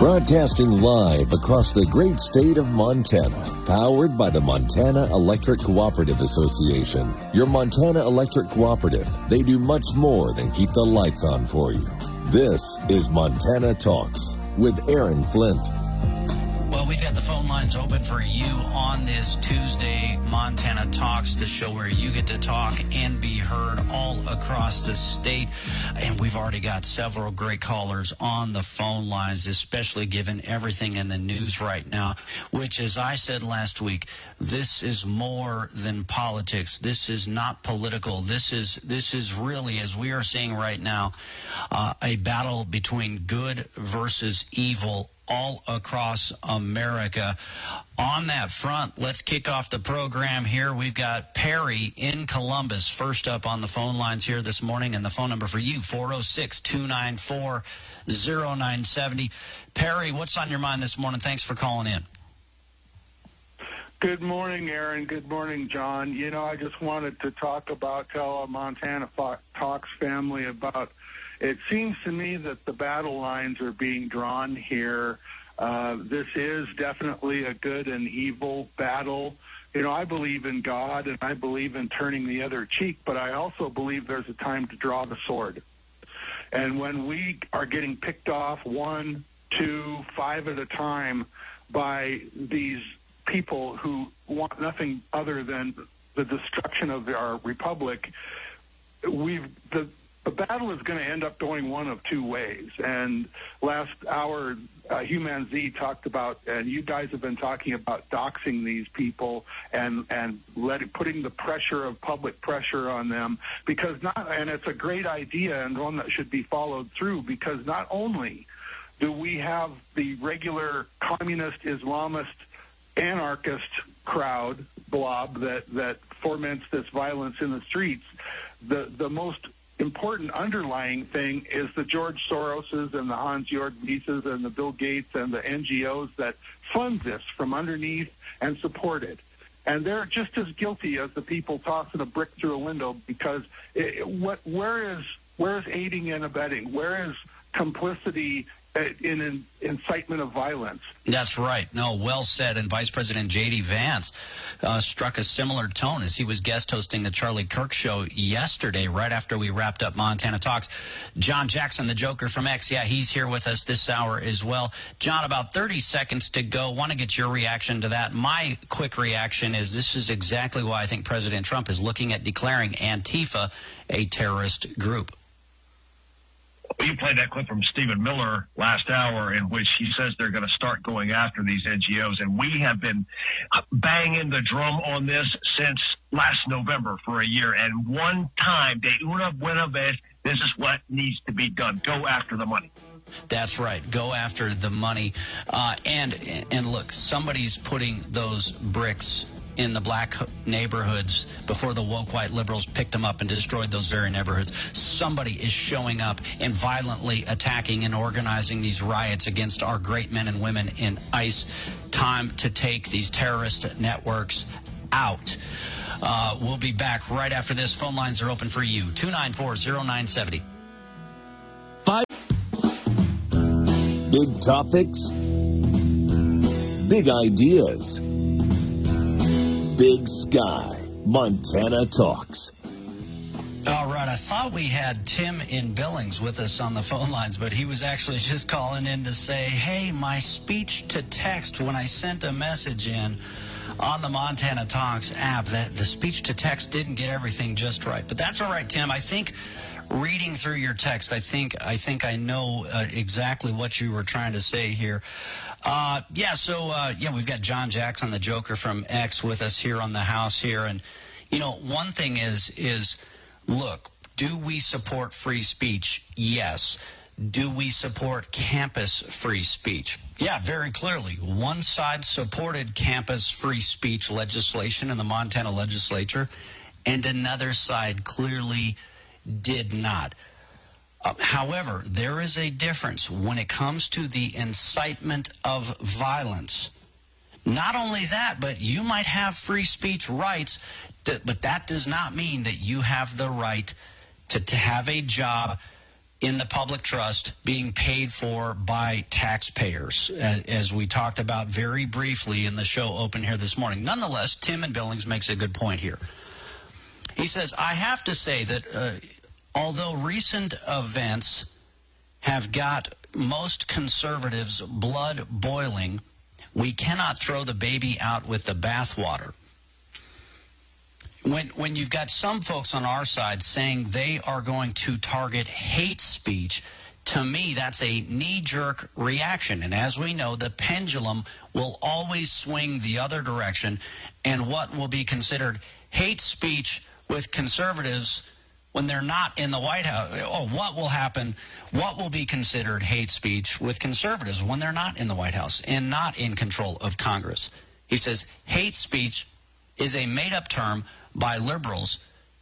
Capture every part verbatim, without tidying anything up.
Broadcasting live across the great state of Montana, powered by the Montana Electric Cooperative Association. Your Montana Electric Cooperative, they do much more than keep the lights on for you. This is Montana Talks with Aaron Flint. Well, we've got the phone lines open for you on this Tuesday, Montana Talks, the show where you get to talk and be heard all across the state. And we've already got several great callers on the phone lines, especially given everything in the news right now, which, as I said last week, this is more than politics. This is not political. This is this is really, as we are seeing right now, uh, a battle between good versus evil all across America. On that front, let's kick off the program here. We've got Perry in Columbus first up on the phone lines here this morning, and the phone number for you, four oh six, two nine four, oh nine seven oh. Perry, what's on your mind this morning? Thanks for calling in. Good morning, Aaron. Good morning, John. You know, I just wanted to talk about, tell our Montana Talks family about, it seems to me that the battle lines are being drawn here. Uh, this is definitely a good and evil battle. You know, I believe in God and I believe in turning the other cheek, but I also believe there's a time to draw the sword. And when we are getting picked off one, two, five at a time by these people who want nothing other than the destruction of our republic, we've the The battle is going to end up going one of two ways. And last hour, uh, Human Z talked about, and you guys have been talking about doxing these people and and letting, putting the pressure of public pressure on them, because not, and it's a great idea and one that should be followed through, because not only do we have the regular communist, Islamist, anarchist crowd blob that that foments this violence in the streets, the the most important underlying thing is the George Soroses and the Hans-Jörg Wyses and the Bill Gates and the N G Os that fund this from underneath and support it. And they're just as guilty as the people tossing a brick through a window, because it, what, where is where is aiding and abetting? Where is complicity in an incitement of violence? That's right. No, well said. And Vice President J D. Vance uh, struck a similar tone as he was guest hosting the Charlie Kirk Show yesterday, right after we wrapped up Montana Talks. John Jackson, the Joker from X, yeah, he's here with us this hour as well. John, about thirty seconds to go. Want to get your reaction to that. My quick reaction is this is exactly why I think President Trump is looking at declaring Antifa a terrorist group. You played that clip from Stephen Miller last hour in which he says they're going to start going after these N G Os. And we have been banging the drum on this since last November for a year. And one time, de una buena vez, this is what needs to be done. Go after the money. That's right. Go after the money. Uh, and, and look, somebody's putting those bricks in the black neighborhoods before the woke white liberals picked them up and destroyed those very neighborhoods. Somebody is showing up and violently attacking and organizing these riots against our great men and women in ICE. Time to take these terrorist networks out. Uh, we'll be back right after this. Phone lines are open for you. two nine four, oh nine seven oh. Five. Big topics. Big ideas. Big Sky, Montana Talks. All right, I thought we had Tim in Billings with us on the phone lines, but he was actually just calling in to say, hey, my speech to text when I sent a message in on the Montana Talks app, that the speech to text didn't get everything just right. But that's all right, Tim. I think reading through your text, I think I think I know uh, exactly what you were trying to say here. Uh, yeah, so, uh, yeah, we've got John Jackson, the Joker from X, with us here on the house here. And, you know, one thing is, is, look, do we support free speech? Yes. Do we support campus free speech? Yeah, very clearly. One side supported campus free speech legislation in the Montana legislature, and another side clearly did not. Uh, however, there is a difference when it comes to the incitement of violence. Not only that, but you might have free speech rights, to, but that does not mean that you have the right to, to have a job in the public trust being paid for by taxpayers, as we talked about very briefly in the show open here this morning. Nonetheless, Tim in Billings makes a good point here. He says, I have to say that uh, although recent events have got most conservatives' blood boiling, we cannot throw the baby out with the bathwater. When when you've got some folks on our side saying they are going to target hate speech, to me that's a knee-jerk reaction. And as we know, the pendulum will always swing the other direction. And what will be considered hate speech with conservatives when they're not in the White House, or what will happen, what will be considered hate speech with conservatives when they're not in the White House and not in control of Congress? He says hate speech is a made-up term by liberals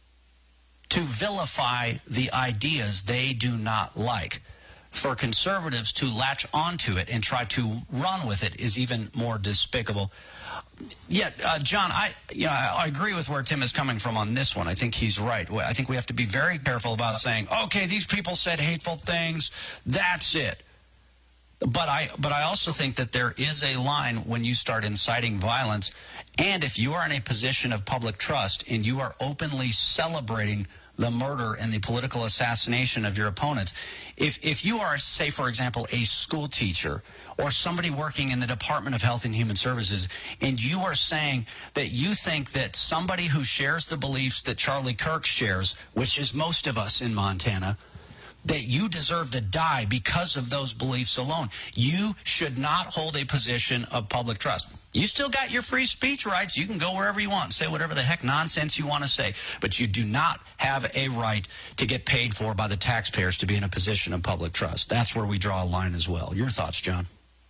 to vilify the ideas they do not like. For conservatives to latch onto it and try to run with it is even more despicable. Yet, uh, John, I, you know, I agree with where Tim is coming from on this one. I think he's right. I think we have to be very careful about saying, okay, these people said hateful things, that's it. But I but I also think that there is a line when you start inciting violence, and if you are in a position of public trust and you are openly celebrating the murder and the political assassination of your opponents, if if you are, say, for example, a school teacher or somebody working in the Department of Health and Human Services, and you are saying that you think that somebody who shares the beliefs that Charlie Kirk shares, which is most of us in Montana, that you deserve to die because of those beliefs alone. You should not hold a position of public trust. You still got your free speech rights. You can go wherever you want, say whatever the heck nonsense you want to say, but you do not have a right to get paid for by the taxpayers to be in a position of public trust. That's where we draw a line as well. Your thoughts, John?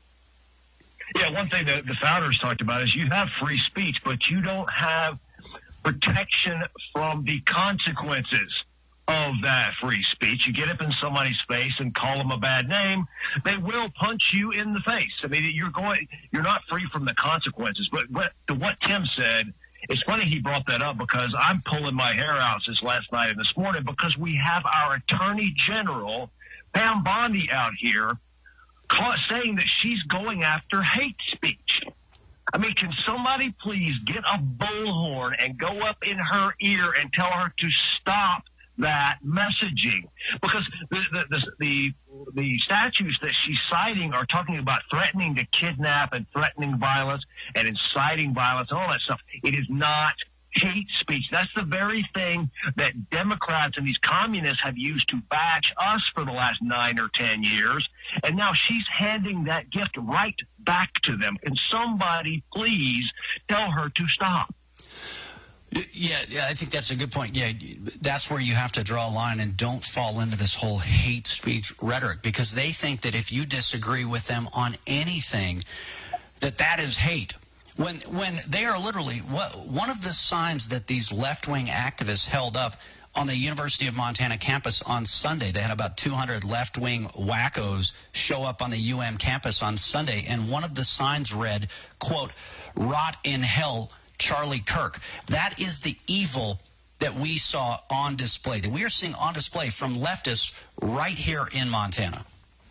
Yeah, one thing that the founders talked about is you have free speech, but you don't have protection from the consequences of that free speech. You get up in somebody's face and call them a bad name, they will punch you in the face. I mean, you're going, you're not free from the consequences. But what, to what Tim said, it's funny he brought that up because I'm pulling my hair out since last night and this morning because we have our Attorney General, Pam Bondi, out here call, saying that she's going after hate speech. I mean, can somebody please get a bullhorn and go up in her ear and tell her to stop that messaging? Because the the, the the the statutes that she's citing are talking about threatening to kidnap and threatening violence and inciting violence and all that stuff. It is not hate speech. That's the very thing that Democrats and these communists have used to bash us for the last nine or ten years. And now she's handing that gift right back to them. Can somebody please tell her to stop? Yeah, yeah, I think that's a good point. Yeah, that's where you have to draw a line and don't fall into this whole hate speech rhetoric, because they think that if you disagree with them on anything, that that is hate. When when they are literally, what, one of the signs that these left-wing activists held up on the University of Montana campus on Sunday, they had about two hundred left-wing wackos show up on the U M campus on Sunday, and one of the signs read, quote, "Rot in hell, Charlie Kirk." That is the evil that we saw on display, that we are seeing on display from leftists right here in Montana.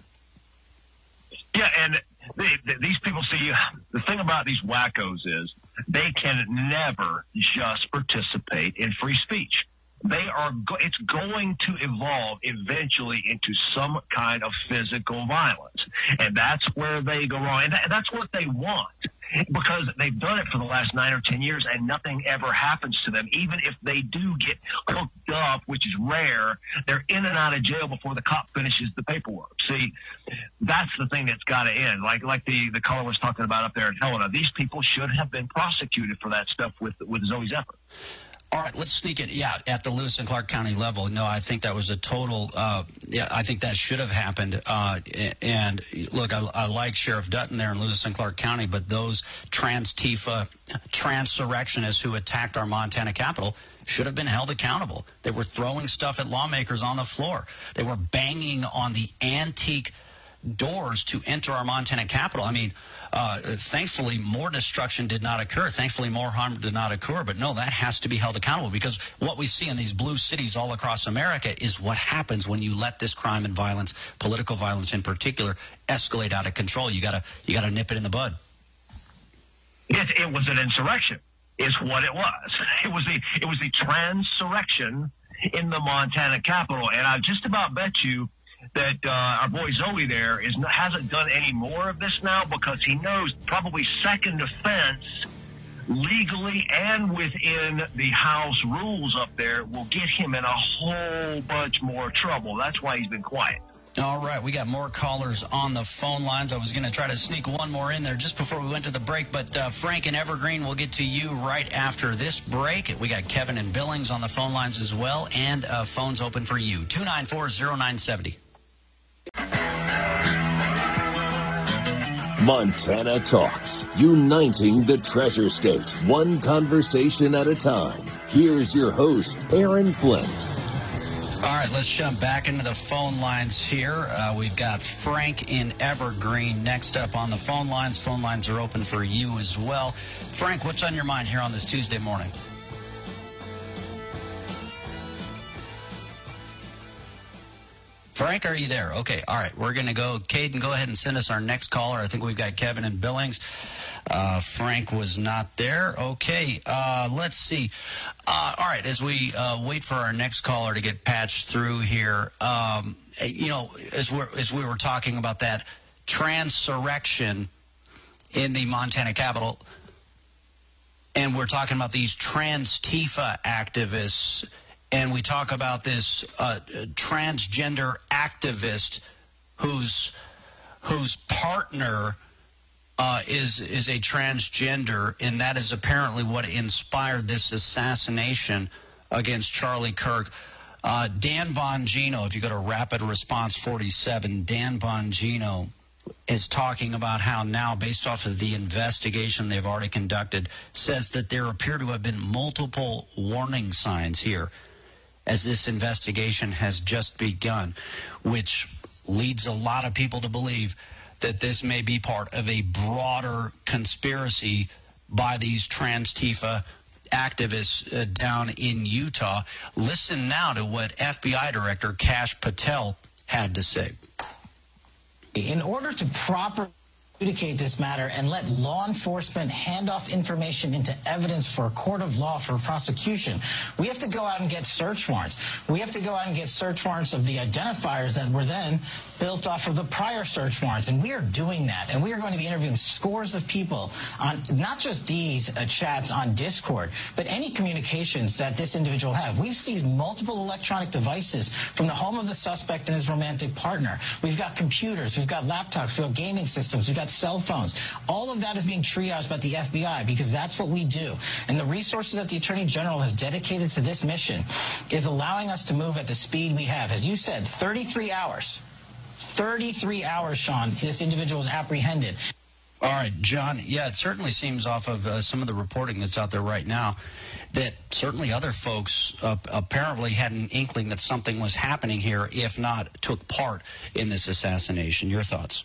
Yeah, and they, they, these people see, the thing about these wackos is they can never just participate in free speech. They are, go- it's going to evolve eventually into some kind of physical violence. And that's where they go wrong. And that, that's what they want, because they've done it for the last nine or ten years and nothing ever happens to them. Even if they do get hooked up, which is rare, they're in and out of jail before the cop finishes the paperwork. See, that's the thing that's got to end. Like like the, the caller was talking about up there in Helena, these people should have been prosecuted for that stuff with, with Zoe Zephyr. All right, let's sneak it. Yeah, at the Lewis and Clark County level. No, I think that was a total. Uh, yeah, I think that should have happened. Uh, and look, I, I like Sheriff Dutton there in Lewis and Clark County, but those trans-Tifa, transurrectionists who attacked our Montana Capitol should have been held accountable. They were throwing stuff at lawmakers on the floor. They were banging on the antique doors to enter our Montana capital. I mean, uh, thankfully, more destruction did not occur. Thankfully, more harm did not occur. But no, that has to be held accountable, because what we see in these blue cities all across America is what happens when you let this crime and violence, political violence in particular, escalate out of control. You gotta, you gotta nip it in the bud. It, it was an insurrection, is what it was. It was the it was the transurrection in the Montana Capitol, and I just about bet you that uh, our boy Zoe there is hasn't done any more of this now, because he knows probably second offense legally and within the House rules up there will get him in a whole bunch more trouble. That's why he's been quiet. All right, we got more callers on the phone lines. I was going to try to sneak one more in there just before we went to the break, but uh, Frank in Evergreen, we'll get to you right after this break. We got Kevin in Billings on the phone lines as well, and uh, phones open for you. two nine four, zero nine seven zero. Montana Talks, uniting the Treasure State, one conversation at a time. Here's your host, Aaron Flint. All right, let's jump back into the phone lines here. Uh, we've got Frank in Evergreen next up on the phone lines. Phone lines are open for you as well. Frank, what's on your mind here on this Tuesday morning? Frank, are you there? Okay, all right. We're going to go. Caden, go ahead and send us our next caller. I think we've got Kevin in Billings. Uh, Frank was not there. Okay, uh, let's see. Uh, all right, as we uh, wait for our next caller to get patched through here, um, you know, as, we're, as we were talking about that transurrection in the Montana Capitol, and we're talking about these trans-Tifa activists, and we talk about this uh, transgender activist whose whose partner uh, is is a transgender, and that is apparently what inspired this assassination against Charlie Kirk. Uh, Dan Bongino, if you go to Rapid Response forty-seven, Dan Bongino is talking about how now, based off of the investigation they've already conducted, says that there appear to have been multiple warning signs here as this investigation has just begun, which leads a lot of people to believe that this may be part of a broader conspiracy by these trans-Tifa activists uh, down in Utah. Listen now to what F B I Director Kash Patel had to say. In order to properly adjudicate this matter and let law enforcement hand off information into evidence for a court of law for prosecution, we have to go out and get search warrants. We have to go out and get search warrants of the identifiers that were then built off of the prior search warrants, and we are doing that. And we are going to be interviewing scores of people on not just these uh, chats on Discord, but any communications that this individual have. We've seized multiple electronic devices from the home of the suspect and his romantic partner. We've got computers, we've got laptops, we've got gaming systems, we've got cell phones. All of that is being triaged by the F B I because that's what we do. And the resources that the Attorney General has dedicated to this mission is allowing us to move at the speed we have. As you said, thirty-three hours. thirty-three hours, Sean, this individual is apprehended. All right, John, yeah, it certainly seems off of uh, some of the reporting that's out there right now that certainly other folks uh, apparently had an inkling that something was happening here, if not took part in this assassination. Your thoughts?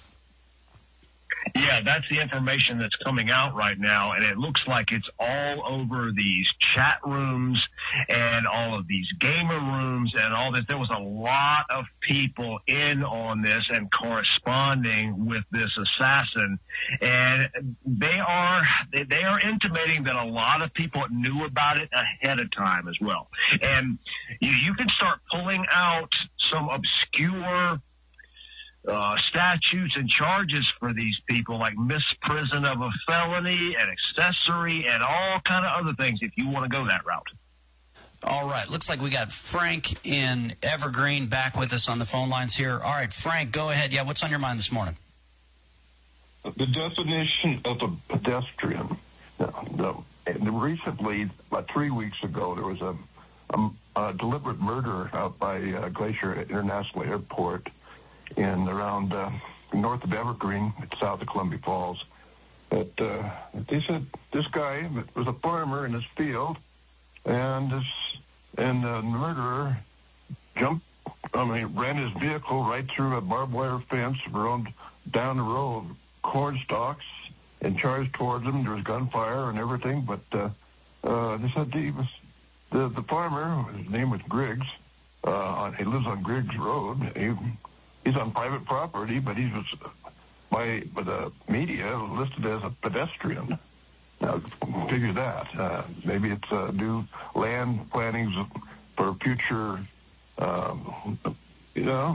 Yeah, that's the information that's coming out right now, and it looks like it's all over these chat rooms and all of these gamer rooms and all this. There was a lot of people in on this and corresponding with this assassin, and they are they are intimating that a lot of people knew about it ahead of time as well. And you, you can start pulling out some obscure Uh, statutes and charges for these people, like misprison of a felony and accessory and all kind of other things if you want to go that route. All right. Looks like we got Frank in Evergreen back with us on the phone lines here. All right, Frank, go ahead. Yeah, what's on your mind this morning? The definition of a pedestrian. No, no. Recently, about three weeks ago, there was a, a, a deliberate murder out by uh, Glacier International Airport in around uh, north of Evergreen, south of Columbia Falls. But uh, they said this guy was a farmer in his field, and this and the murderer jumped I mean, ran his vehicle right through a barbed wire fence, around down the row of corn stalks, and charged towards him. There was gunfire and everything, but uh, uh, they said he was the the farmer. His name was Griggs. Uh, he lives on Griggs Road. He, he's on private property, but he was by by the media listed as a pedestrian. Now, figure that. Uh, maybe it's uh, new land plannings for future, um, you know.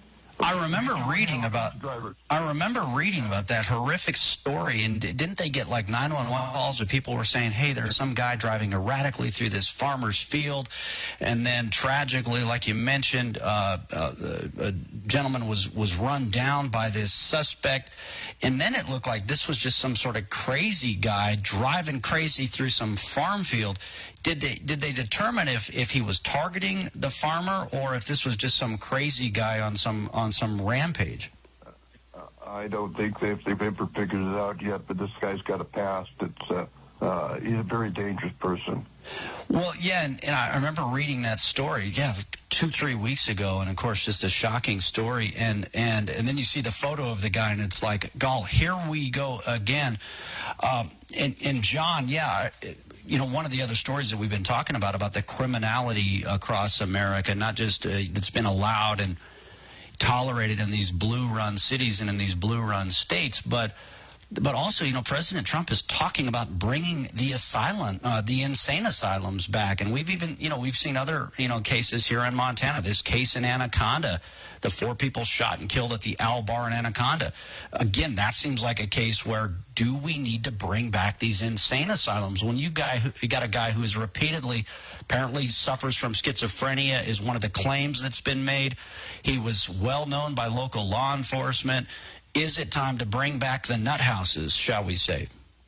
I remember reading about. I remember reading about that horrific story, and didn't they get like nine one one calls where people were saying, "Hey, there's some guy driving erratically through this farmer's field," and then tragically, like you mentioned, uh, uh, a gentleman was was run down by this suspect, and then it looked like this was just some sort of crazy guy driving crazy through some farm field. Did they did they determine if, if he was targeting the farmer or if this was just some crazy guy on some on some rampage? Uh, I don't think they've, they've ever figured it out yet, but this guy's got a past. It's uh, uh, he's a very dangerous person. Well, yeah, and, and I remember reading that story, yeah, two, three weeks ago, and of course, just a shocking story. And and and then you see the photo of the guy, and it's like, gall, here we go again. Um, and and John, yeah. It, You know, one of the other stories that we've been talking about, about the criminality across America, not just uh, that's been allowed and tolerated in these blue-run cities and in these blue-run states, but but also, you know, President Trump is talking about bringing the asylum, uh, the insane asylums back. And we've even, you know, we've seen other, you know, cases here in Montana. This case in Anaconda, the four people shot and killed at the Owl Bar in Anaconda. Again, that seems like a case where do we need to bring back these insane asylums? When you guy who, you got a guy who is repeatedly, apparently suffers from schizophrenia is one of the claims that's been made. He was well known by local law enforcement. Is it time to bring back the nut houses, shall we say?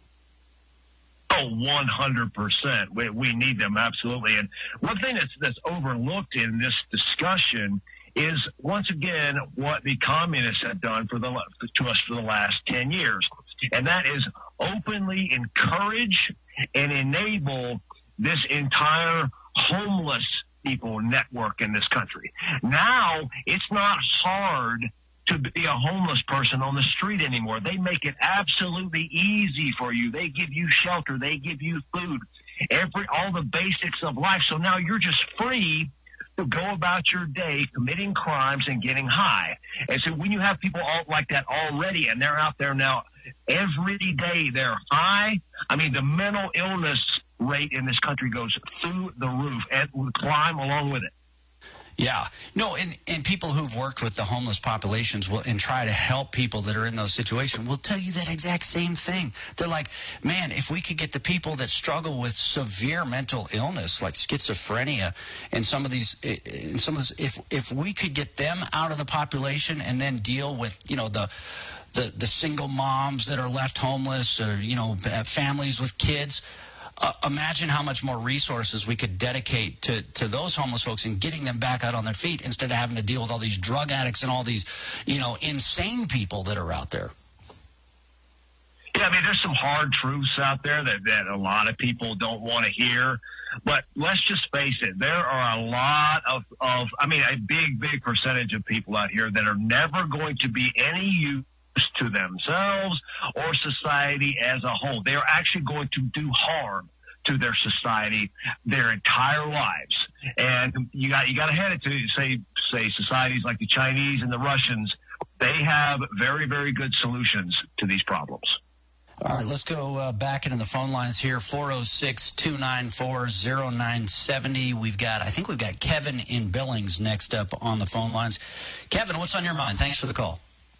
Oh, one hundred percent. We, we need them, absolutely. And one thing that's, that's overlooked in this discussion is, once again, what the communists have done for the to us for the last ten years. And that is openly encourage and enable this entire homeless people network in this country. Now, it's not hard to be a homeless person on the street anymore. They make it absolutely easy for you. They give you shelter. They give you food, every all the basics of life. So now you're just free to go about your day committing crimes and getting high. And so when you have people all like that already, and they're out there now every day, they're high. I mean, the mental illness rate in this country goes through the roof and will climb along with it. Yeah. No, and, and people who've worked with the homeless populations will and try to help people that are in those situations will tell you that exact same thing. They're like, man, if we could get the people that struggle with severe mental illness like schizophrenia and some of these, and some of this, if if we could get them out of the population and then deal with, you know, the the, the single moms that are left homeless, or, you know, families with kids. Uh, imagine how much more resources we could dedicate to, to those homeless folks and getting them back out on their feet instead of having to deal with all these drug addicts and all these, you know, insane people that are out there. Yeah, I mean, there's some hard truths out there that, that a lot of people don't want to hear. But let's just face it, there are a lot of, of, I mean, a big, big percentage of people out here that are never going to be any use to themselves or society as a whole. They are actually going to do harm to their society their entire lives. And you got you got to hand it to say say societies like the Chinese and the Russians. They have very, very good solutions to these problems. All right, let's go uh, back into the phone lines here. four oh six, two nine four, oh nine seven oh. We've got, I think we've got Kevin in Billings next up on the phone lines. Kevin, what's on your mind? Thanks for the call.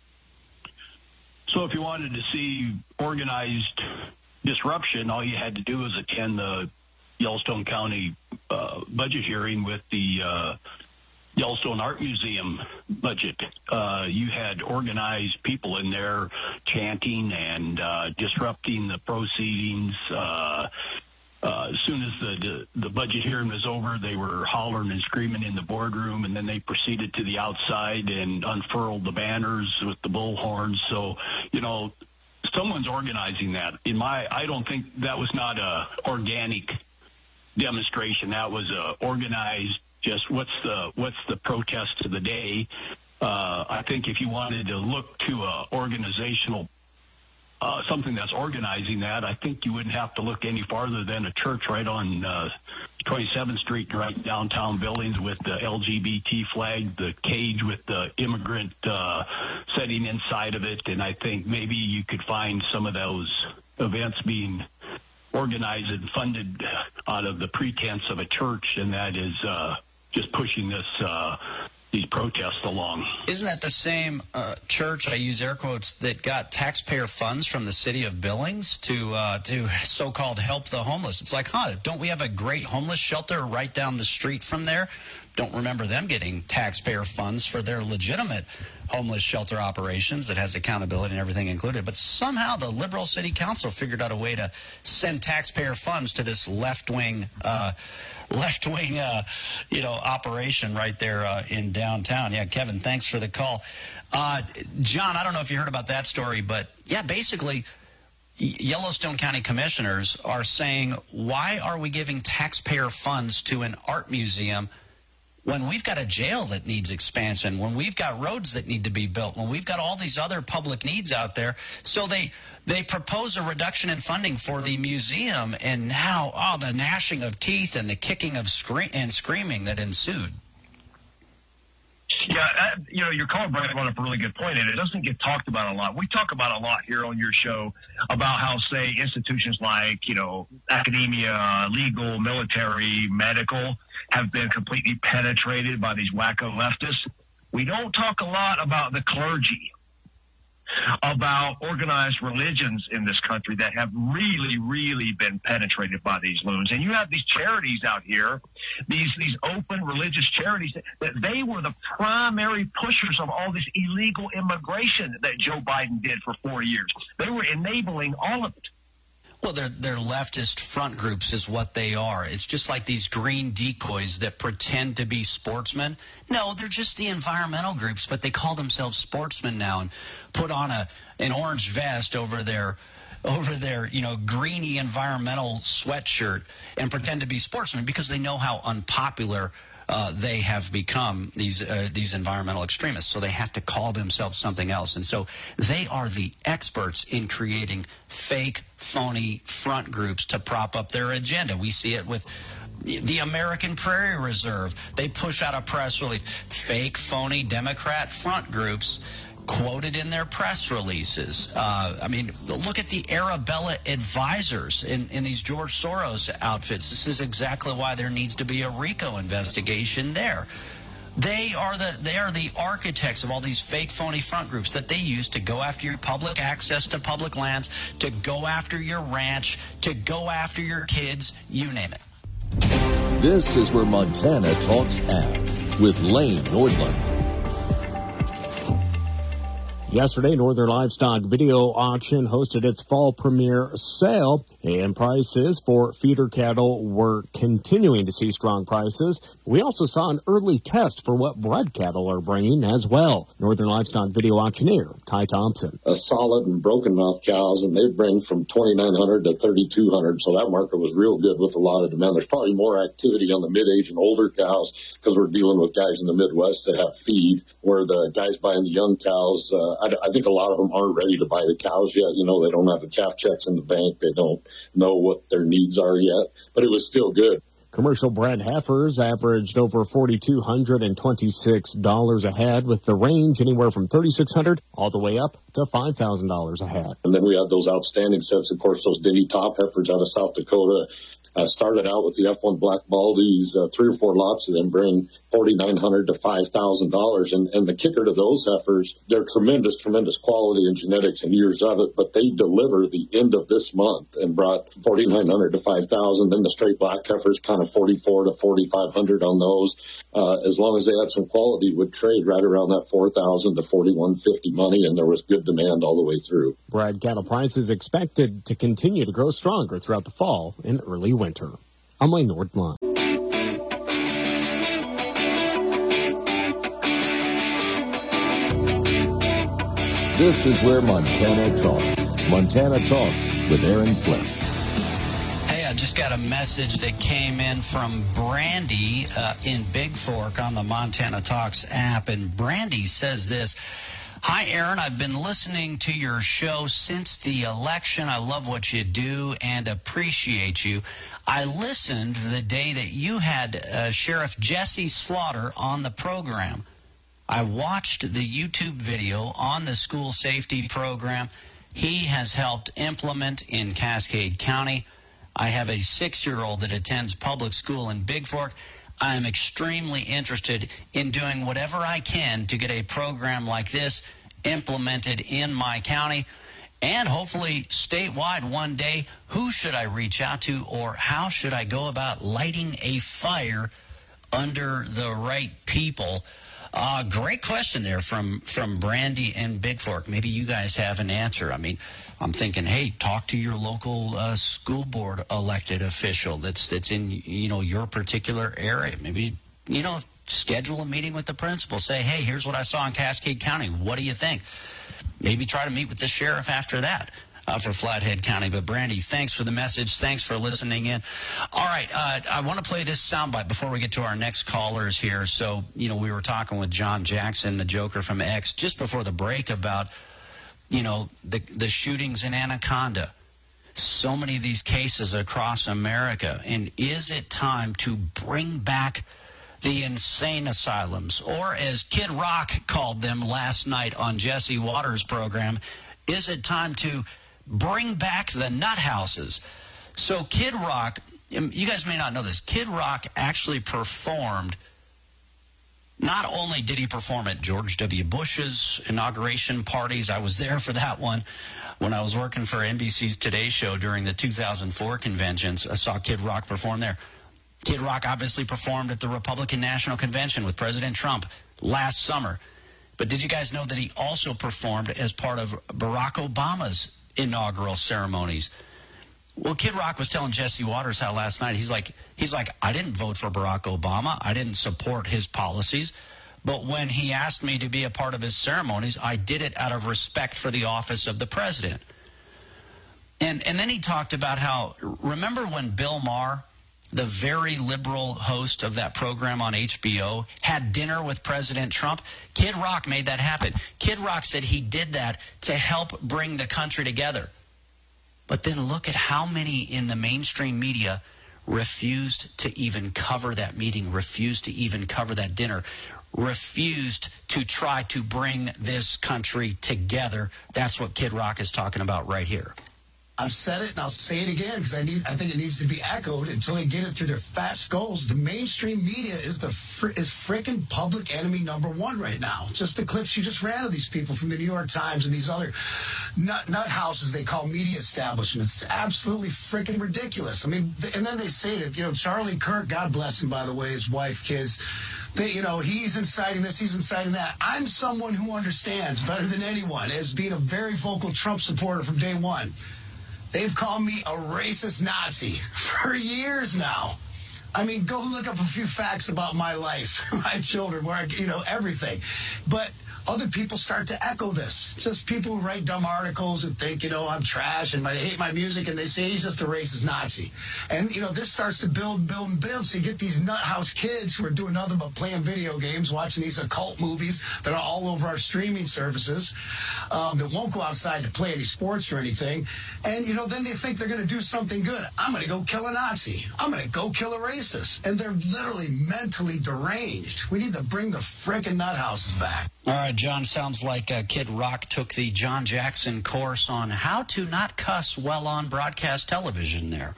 So if you wanted to see organized disruption, all you had to do was attend the Yellowstone County uh, budget hearing with the uh, Yellowstone Art Museum budget. Uh, you had organized people in there chanting and uh, disrupting the proceedings. Uh, uh, as soon as the, the the budget hearing was over, they were hollering and screaming in the boardroom, and then they proceeded to the outside and unfurled the banners with the bullhorns. So, you know, someone's organizing that. In my, I don't think that was not a organic demonstration. That was a organized just what's the what's the protest of the day. Uh, I think if you wanted to look to a organizational uh, something that's organizing that, I think you wouldn't have to look any farther than a church right on uh, twenty-seventh Street, right downtown Billings, with the L G B T flag, the cage with the immigrant uh, setting inside of it. And I think maybe you could find some of those events being organized and funded out of the pretense of a church, and that is uh, just pushing this uh, these protests along. Isn't that the same uh, church, I use air quotes, that got taxpayer funds from the city of Billings to uh, to so-called help the homeless? It's like, huh, don't we have a great homeless shelter right down the street from there? Don't remember them getting taxpayer funds for their legitimate homeless shelter operations that has accountability and everything included. But somehow the liberal city council figured out a way to send taxpayer funds to this left-wing uh, left-wing, uh, you know, operation right there uh, in downtown. Yeah, Kevin, thanks for the call. Uh, John, I don't know if you heard about that story, but yeah, basically Yellowstone County commissioners are saying, why are we giving taxpayer funds to an art museum when we've got a jail that needs expansion, when we've got roads that need to be built, when we've got all these other public needs out there? So they they propose a reduction in funding for the museum, and now, oh, the gnashing of teeth and the kicking of scre- and screaming that ensued. Yeah, uh, you know, your caller brought up a really good point, and it doesn't get talked about a lot. We talk about a lot here on your show about how, say, institutions like, you know, academia, legal, military, medical have been completely penetrated by these wacko leftists. We don't talk a lot about the clergy, about organized religions in this country that have really, really been penetrated by these loons. And you have these charities out here, these these open religious charities, that they were the primary pushers of all this illegal immigration that Joe Biden did for four years. They were enabling all of it. Well, they're, they're leftist front groups is what they are. It's just like these green decoys that pretend to be sportsmen. No, they're just the environmental groups, but they call themselves sportsmen now and put on a an orange vest over their over their, you know, greeny environmental sweatshirt and pretend to be sportsmen because they know how unpopular Uh, they have become, these uh, these environmental extremists. So they have to call themselves something else. And so they are the experts in creating fake, phony front groups to prop up their agenda. We see it with the American Prairie Reserve. They push out a press release. Fake, phony Democrat front groups quoted in their press releases. Uh, I mean, look at the Arabella advisors in, in these George Soros outfits. This is exactly why there needs to be a RICO investigation there. They are the they are the architects of all these fake, phony front groups that they use to go after your public access to public lands, to go after your ranch, to go after your kids, you name it. This is where Montana Talks Ag with Lane Nordlund. Yesterday, Northern Livestock Video Auction hosted its fall premiere sale, and prices for feeder cattle were continuing to see strong prices. We also saw an early test for what bred cattle are bringing as well. Northern Livestock Video Auctioneer Ty Thompson. A solid and broken mouth cows, and they bring from twenty-nine hundred to thirty-two hundred, so that market was real good with a lot of demand. There's probably more activity on the mid-age and older cows because we're dealing with guys in the Midwest that have feed, where the guys buying the young cows, uh, I, I think a lot of them aren't ready to buy the cows yet. You know, they don't have the calf checks in the bank. They don't know what their needs are yet, but it was still good. Commercial bred heifers averaged over four thousand two hundred twenty-six dollars a head, with the range anywhere from three thousand six hundred dollars all the way up to five thousand dollars a head. And then we had those outstanding sets, of course, those Denny top heifers out of South Dakota. Uh, started out with the F one Black Baldies, uh, three or four lots of them bring four thousand nine hundred dollars to five thousand dollars. And, and the kicker to those heifers, they're tremendous, tremendous quality and genetics and years of it, but they deliver the end of this month and brought four thousand nine hundred dollars to five thousand dollars. Then the straight black heifers, kind of forty-four to forty-five hundred dollars on those. Uh, as long as they had some quality, would trade right around that four thousand dollars to forty-one fifty money, and there was good demand all the way through. Bred cattle prices expected to continue to grow stronger throughout the fall and early winter. I'm Lane Nordlund. This is where Montana Talks. Montana Talks with Aaron Flint. Hey, I just got a message that came in from Brandy uh, in Big Fork on the Montana Talks app, and Brandy says this. Hi, Aaron. I've been listening to your show since the election. I love what you do and appreciate you. I listened the day that you had uh, Sheriff Jesse Slaughter on the program. I watched the YouTube video on the school safety program he has helped implement in Cascade County. I have a six-year-old that attends public school in Big Fork. I am extremely interested in doing whatever I can to get a program like this implemented in my county and hopefully statewide one day. Who should I reach out to, or how should I go about lighting a fire under the right people? Uh, great question there from, from Brandy and Big Fork. Maybe you guys have an answer. I mean, I'm thinking, hey, talk to your local uh, school board elected official that's that's in, you know, your particular area. Maybe, you know, schedule a meeting with the principal. Say, hey, here's what I saw in Cascade County. What do you think? Maybe try to meet with the sheriff after that uh, for Flathead County. But, Brandy, thanks for the message. Thanks for listening in. All right, uh, I want to play this soundbite before we get to our next callers here. So, you know, we were talking with John Jackson, the Joker from X, just before the break about, you know, the the shootings in Anaconda. So many of these cases across America. And is it time to bring back the insane asylums? Or as Kid Rock called them last night on Jesse Waters' program, is it time to bring back the nut houses? So Kid Rock, you guys may not know this, Kid Rock actually performed. Not only did he perform at George W. Bush's inauguration parties, I was there for that one when I was working for N B C's Today Show during the two thousand four conventions. I saw Kid Rock perform there. Kid Rock obviously performed at the Republican National Convention with President Trump last summer. But did you guys know that he also performed as part of Barack Obama's inaugural ceremonies? Well, Kid Rock was telling Jesse Waters how last night, he's like, he's like, I didn't vote for Barack Obama. I didn't support his policies. But when he asked me to be a part of his ceremonies, I did it out of respect for the office of the president. And, and then he talked about how, remember when Bill Maher, the very liberal host of that program on H B O, had dinner with President Trump? Kid Rock made that happen. Kid Rock said he did that to help bring the country together. But then look at how many in the mainstream media refused to even cover that meeting, refused to even cover that dinner, refused to try to bring this country together. That's what Kid Rock is talking about right here. I've said it and I'll say it again because I need. I think it needs to be echoed until they get it through their fat skulls. The mainstream media is the fr- is frickin' public enemy number one right now. Just the clips you just ran of these people from the New York Times and these other nut nut houses they call media establishments. It's absolutely frickin' ridiculous. I mean, th- and then they say that, you know, Charlie Kirk, God bless him, by the way, his wife, kids. They, you know, he's inciting this, he's inciting that. I'm someone who understands better than anyone as being a very vocal Trump supporter from day one. They've called me a racist Nazi for years now. I mean, go look up a few facts about my life, my children, where I, you know, everything. But other people start to echo this. Just people who write dumb articles and think, you know, I'm trash and my, they hate my music, and they say he's just a racist Nazi. And, you know, this starts to build and build and build. So you get these nut house kids who are doing nothing but playing video games, watching these occult movies that are all over our streaming services, um, that won't go outside to play any sports or anything. And, you know, then they think they're going to do something good. I'm going to go kill a Nazi. I'm going to go kill a racist. And they're literally mentally deranged. We need to bring the frickin' nut houses back. All right, John, sounds like uh, Kid Rock took the John Jackson course on how to not cuss while on broadcast television there.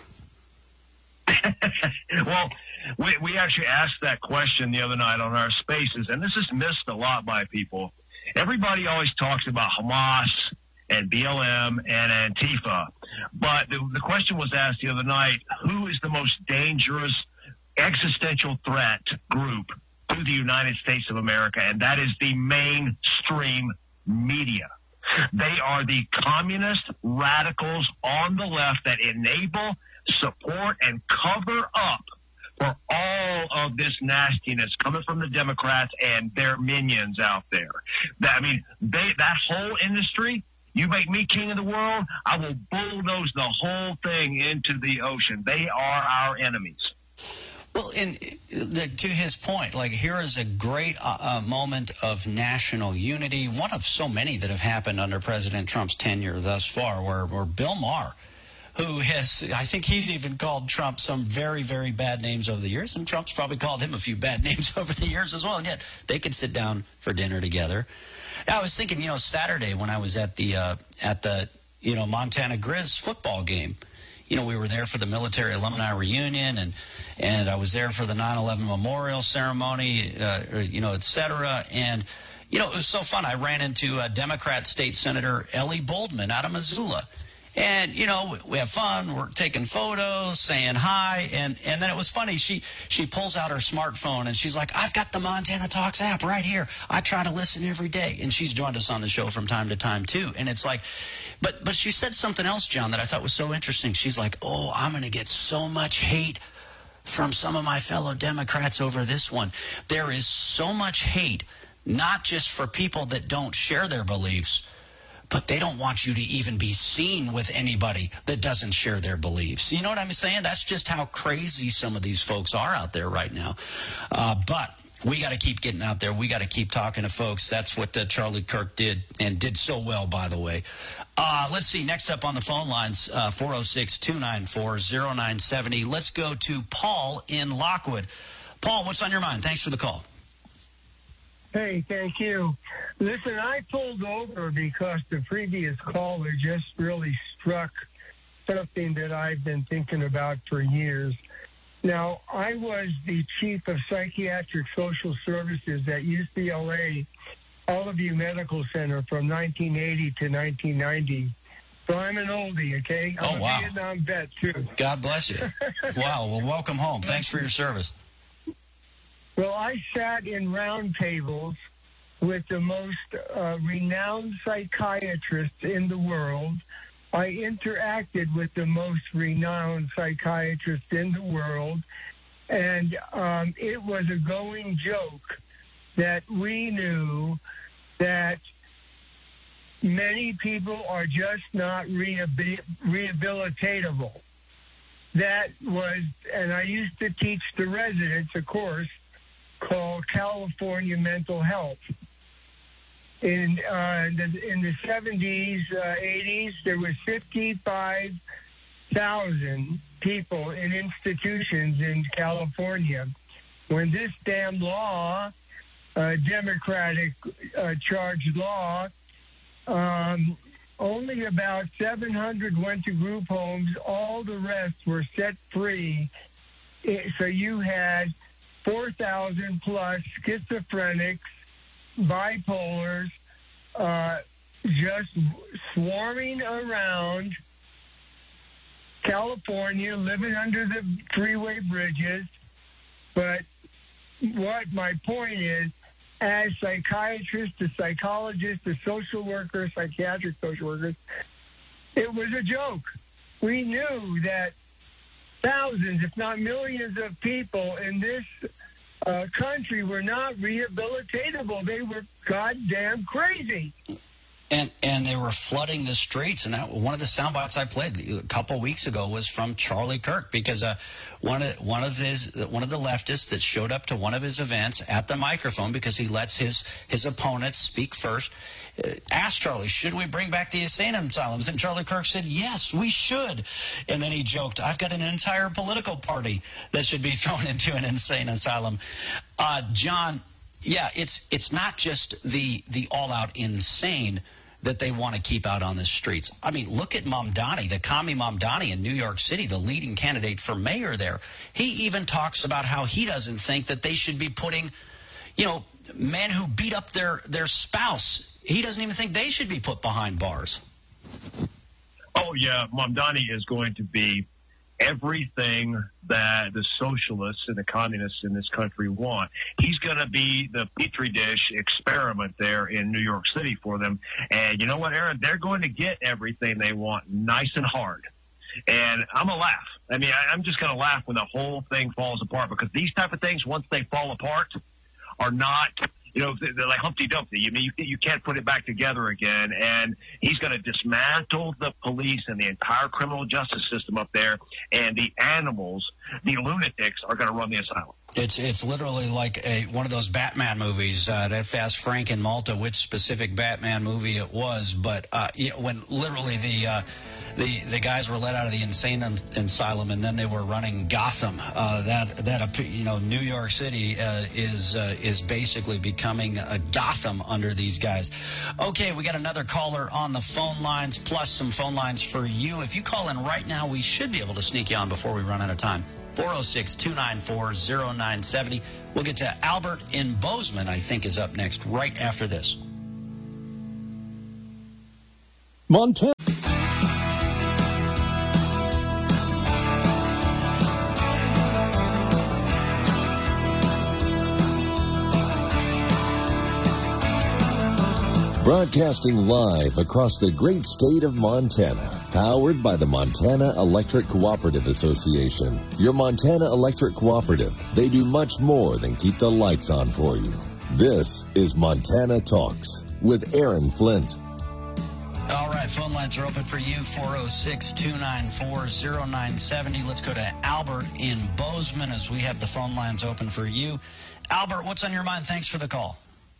Well, we, we actually asked that question the other night on our spaces, and this is missed a lot by people. Everybody always talks about Hamas and B L M and Antifa, but the, the question was asked the other night, who is the most dangerous existential threat group to the United States of America? And that is the mainstream media. They are the communist radicals on the left that enable, support, and cover up for all of this nastiness coming from the Democrats and their minions out there. That, I mean, they, that whole industry You make me king of the world, I will bulldoze the whole thing into the ocean. They are our enemies. Well, and to his point, like here is a great uh, uh, moment of national unity, one of so many that have happened under President Trump's tenure thus far, where, where Bill Maher, who has, I think he's even called Trump some very, very bad names over the years, and Trump's probably called him a few bad names over the years as well, and yet they could sit down for dinner together. I was thinking, you know, Saturday when I was at the, uh, at the you know, Montana Grizz football game, you know, we were there for the military alumni reunion, and and I was there for the nine eleven memorial ceremony, uh, you know, et cetera. And, you know, it was so fun. I ran into uh, Democrat State Senator Ellie Boldman out of Missoula. And, you know, we have fun. We're taking photos, saying hi. And, and then it was funny. She she pulls out her smartphone, and she's like, I've got the Montana Talks app right here. I try to listen every day. And she's joined us on the show from time to time, too. And it's like, but but she said something else, John, that I thought was so interesting. She's like, oh, I'm going to get so much hate from some of my fellow Democrats over this one. There is so much hate, not just for people that don't share their beliefs, but they don't want you to even be seen with anybody that doesn't share their beliefs. You know what I'm saying? That's just how crazy some of these folks are out there right now. Uh, but we got to keep getting out there. We got to keep talking to folks. That's what uh, Charlie Kirk did, and did so well, by the way. Uh, let's see. Next up on the phone lines, uh, four oh six, two nine four, oh nine seven oh. Let's go to Paul in Lockwood. Paul, what's on your mind? Thanks for the call. Hey, thank you. Listen, I pulled over because the previous caller just really struck something that I've been thinking about for years. Now, I was the chief of psychiatric social services at U C L A Oliveview Medical Center from nineteen eighty to nineteen ninety. So I'm an oldie, okay? I'm oh, wow. a Vietnam vet, too. God bless you. Wow. Well, welcome home. Thanks for your service. Well, I sat in round tables with the most uh, renowned psychiatrists in the world. I interacted with the most renowned psychiatrists in the world, and um, it was a going joke that we knew that many people are just not rehabil- rehabilitatable. That was, and I used to teach the residents a course called California Mental Health. In, uh, the, in the seventies, uh, eighties, there was fifty-five thousand people in institutions in California. When this damn law, uh, Democratic uh, charged law, um, only about seven hundred went to group homes. All the rest were set free. It, so you had four thousand plus schizophrenics, bipolars, uh, just swarming around California, living under the freeway bridges. But what my point is, as psychiatrists, the psychologists, the social workers, psychiatric social workers, it was a joke. We knew that thousands, if not millions of people in this uh, country were not rehabilitatable. They were goddamn crazy. And and they were flooding the streets. And that, one of the sound bites I played a couple weeks ago was from Charlie Kirk, because uh, one of one of his one of the leftists that showed up to one of his events at the microphone, because he lets his his opponents speak first, uh, asked Charlie, should we bring back the insane asylums? And Charlie Kirk said, yes, we should. And then he joked, I've got an entire political party that should be thrown into an insane asylum. Uh, John, yeah, it's it's not just the the all-out insane that they want to keep out on the streets. I mean, look at Mamdani, the commie Mamdani in New York City, the leading candidate for mayor there. He even talks about how he doesn't think that they should be putting, you know, men who beat up their, their spouse. He doesn't even think they should be put behind bars. Oh, yeah, Mamdani is going to be everything that the socialists and the communists in this country want. He's going to be the petri dish experiment there in New York City for them. And you know what, Aaron? They're going to get everything they want nice and hard. And I'm going to laugh. I mean, I, I'm just going to laugh when the whole thing falls apart, because these type of things, once they fall apart, are not you know, they're like Humpty Dumpty. You mean you, you can't put it back together again. And he's going to dismantle the police and the entire criminal justice system up there. And the animals, the lunatics, are going to run the asylum. It's it's literally like a one of those Batman movies. Uh, that Fast Frank in Malta, which specific Batman movie it was, but uh, you know, when literally the. Uh, The the guys were let out of the insane asylum, and then they were running Gotham. Uh, that that you know, New York City uh, is uh, is basically becoming a Gotham under these guys. Okay, we got another caller on the phone lines, plus some phone lines for you. If you call in right now, we should be able to sneak you on before we run out of time. four oh six, two nine four, oh nine seven oh. We'll get to Albert in Bozeman, I think, is up next right after this. Montana. Broadcasting live across the great state of Montana, powered by the Montana Electric Cooperative Association. Your Montana Electric Cooperative, they do much more than keep the lights on for you. This is Montana Talks with Aaron Flint. All right, phone lines are open for you, four oh six, two nine four, oh nine seven oh. Let's go to Albert in Bozeman as we have the phone lines open for you. Albert, what's on your mind? Thanks for the call.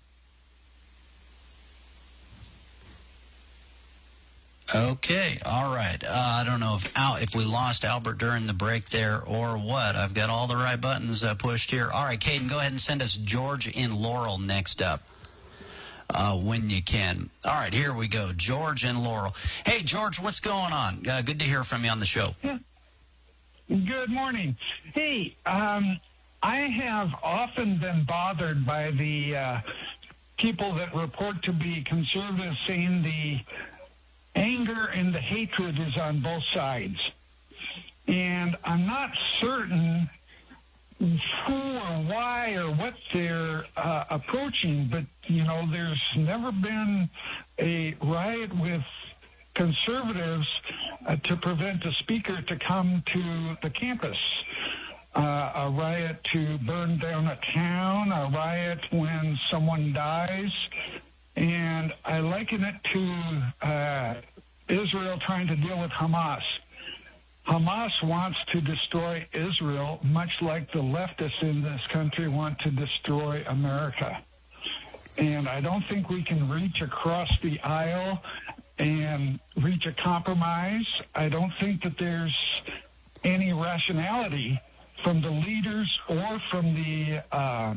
Okay, all right. Uh, I don't know if Al, if we lost Albert during the break there or what. I've got all the right buttons uh, pushed here. All right, Caden, go ahead and send us George in Laurel next up uh, when you can. All right, here we go. George in Laurel. Hey, George, what's going on? Uh, good to hear from you on the show. Yeah. Good morning. Hey, um, I have often been bothered by the uh, people that report to be conservatives saying the anger and the hatred is on both sides. And I'm not certain who or why or what they're uh, approaching, but, you know, there's never been a riot with conservatives uh, to prevent a speaker to come to the campus. Uh, a riot to burn down a town, a riot when someone dies. And I liken it to uh, Israel trying to deal with Hamas. Hamas wants to destroy Israel, much like the leftists in this country want to destroy America. And I don't think we can reach across the aisle and reach a compromise. I don't think that there's any rationality from the leaders or from the uh,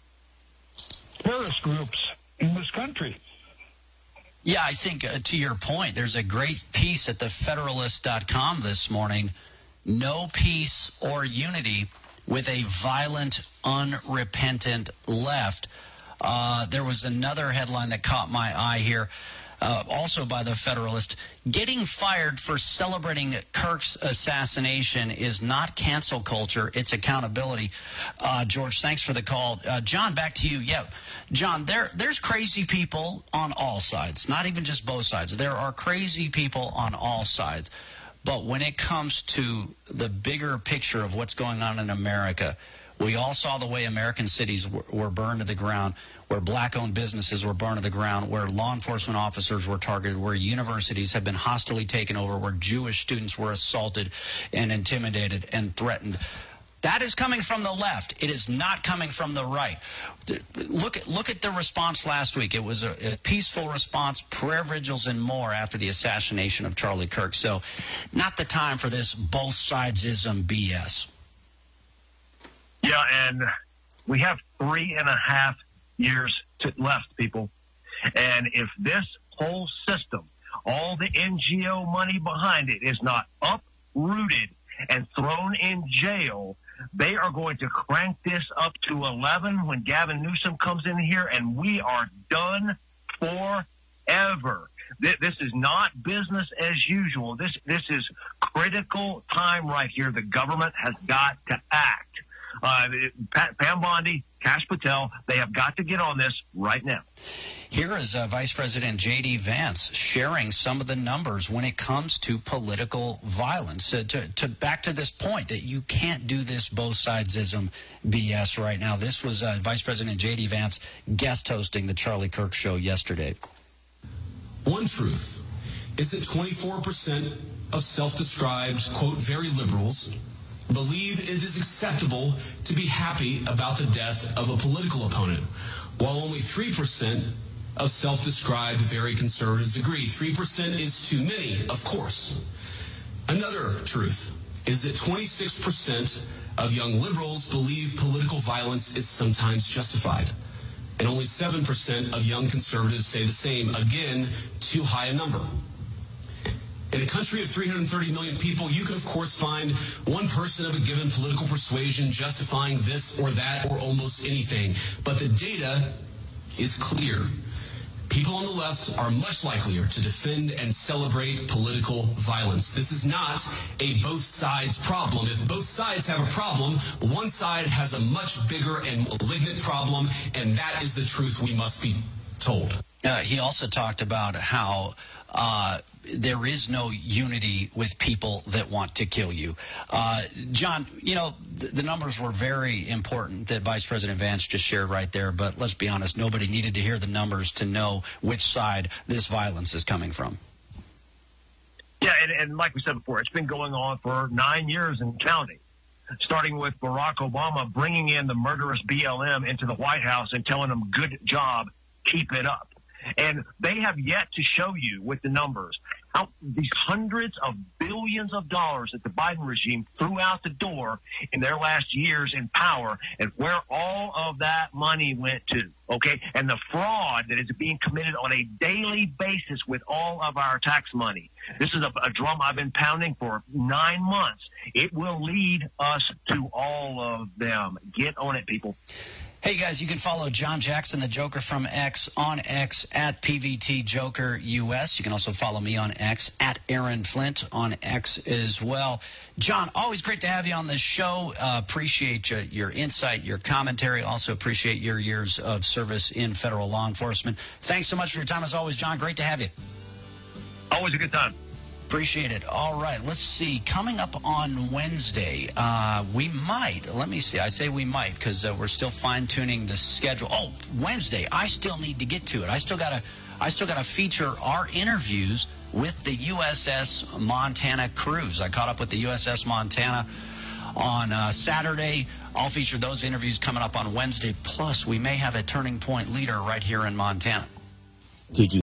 terrorist groups in this country. Yeah, I think uh, to your point, there's a great piece at the federalist dot com this morning, No Peace or Unity with a Violent, Unrepentant Left. Uh, there was another headline that caught my eye here, uh, also by the Federalist. Getting fired for celebrating Kirk's assassination is not cancel culture, it's accountability. Uh, George, thanks for the call. Uh, John, back to you. Yeah, John, there there's crazy people on all sides, not even just both sides. There are crazy people on all sides. But when it comes to the bigger picture of what's going on in America, we all saw the way American cities were, were burned to the ground, where black-owned businesses were burned to the ground, where law enforcement officers were targeted, where universities have been hostilely taken over, where Jewish students were assaulted and intimidated and threatened. That is coming from the left. It is not coming from the right. Look at look at the response last week. It was a, a peaceful response, prayer vigils and more after the assassination of Charlie Kirk. So not the time for this both sides-ism B S. Yeah, and we have three and a half years to, left, people. And if this whole system, all the N G O money behind it, is not uprooted and thrown in jail, they are going to crank this up to eleven when Gavin Newsom comes in here, and we are done forever. This is not business as usual. This this is critical time right here. The government has got to act. Uh, Uh, Pam Bondi, Kash Patel, they have got to get on this right now. Here is uh, Vice President J D. Vance sharing some of the numbers when it comes to political violence. Uh, to, to back to this point that you can't do this both sidesism B S right now. This was uh, Vice President J D. Vance guest hosting the Charlie Kirk Show yesterday. One truth is that twenty-four percent of self-described, quote, very liberals believe it is acceptable to be happy about the death of a political opponent, while only three percent of self-described very conservatives agree. three percent is too many, of course. Another truth is that twenty-six percent of young liberals believe political violence is sometimes justified, and only seven percent of young conservatives say the same. Again, too high a number. In a country of three hundred thirty million people, you can, of course, find one person of a given political persuasion justifying this or that or almost anything. But the data is clear. People on the left are much likelier to defend and celebrate political violence. This is not a both sides problem. If both sides have a problem, one side has a much bigger and malignant problem, and that is the truth we must be told. Uh, he also talked about how uh, there is no unity with people that want to kill you. Uh, John, you know, th- the numbers were very important that Vice President Vance just shared right there, but let's be honest, nobody needed to hear the numbers to know which side this violence is coming from. Yeah, and, and like we said before, it's been going on for nine years and counting, starting with Barack Obama bringing in the murderous B L M into the White House and telling them, good job, keep it up. And they have yet to show you with the numbers how these hundreds of billions of dollars that the Biden regime threw out the door in their last years in power and where all of that money went to, okay? And the fraud that is being committed on a daily basis with all of our tax money. This is a, a drum I've been pounding for nine months. It will lead us to all of them. Get on it, people. Hey, guys, you can follow John Jackson, the Joker from X, on X at P V T Joker U S. You can also follow me on X at Aaron Flint on X as well. John, always great to have you on this show. Uh, appreciate your, your insight, your commentary. Also appreciate your years of service in federal law enforcement. Thanks so much for your time, as always, John. Great to have you. Always a good time. Appreciate it. All right, let's see. Coming up on Wednesday, uh, we might, let me see, I say we might because uh, we're still fine-tuning the schedule. Oh, Wednesday, I still need to get to it. I still got to I still got to feature our interviews with the U S S Montana crews. I caught up with the U S S Montana on uh, Saturday. I'll feature those interviews coming up on Wednesday. Plus, we may have a Turning Point leader right here in Montana. Did you